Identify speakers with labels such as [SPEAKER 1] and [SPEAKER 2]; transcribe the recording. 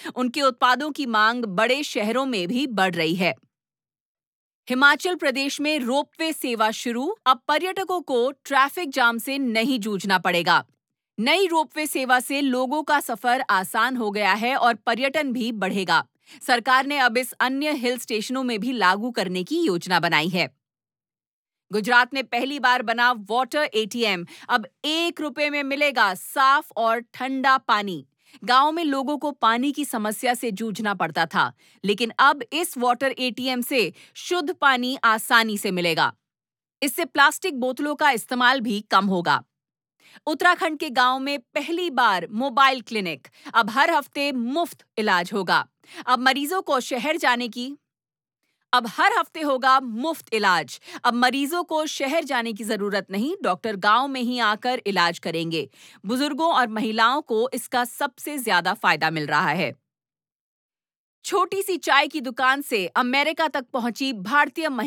[SPEAKER 1] उनके उत्पादों की मांग बड़े शहरों में भी बढ़ रही है। हिमाचल प्रदेश में रोपवे सेवा शुरू, अब पर्यटकों को ट्रैफिक जाम से नहीं जूझना पड़ेगा। नई रोपवे सेवा से लोगों का सफर आसान हो गया है और पर्यटन भी बढ़ेगा। सरकार ने अब इस अन्य हिल स्टेशनों में भी लागू करने की योजना बनाई है। गुजरात में पहली बार बना वाटर एटीएम, अब ₹1 में मिलेगा साफ और ठंडा पानी। गांव में लोगों को पानी की समस्या से जूझना पड़ता था, लेकिन अब इस वाटर एटीएम से शुद्ध पानी आसानी से मिलेगा। इससे प्लास्टिक बोतलों का इस्तेमाल भी कम होगा। उत्तराखंड के गांव में पहली बार मोबाइल क्लिनिक, अब हर हफ्ते मुफ्त इलाज होगा। अब मरीजों को शहर जाने की अब हर हफ्ते होगा मुफ्त इलाज। अब मरीजों को शहर जाने की जरूरत नहीं, डॉक्टर गांव में ही आकर इलाज करेंगे। बुजुर्गों और महिलाओं को इसका सबसे ज्यादा फायदा मिल रहा है। छोटी सी चाय की दुकान से अमेरिका तक पहुंची भारतीय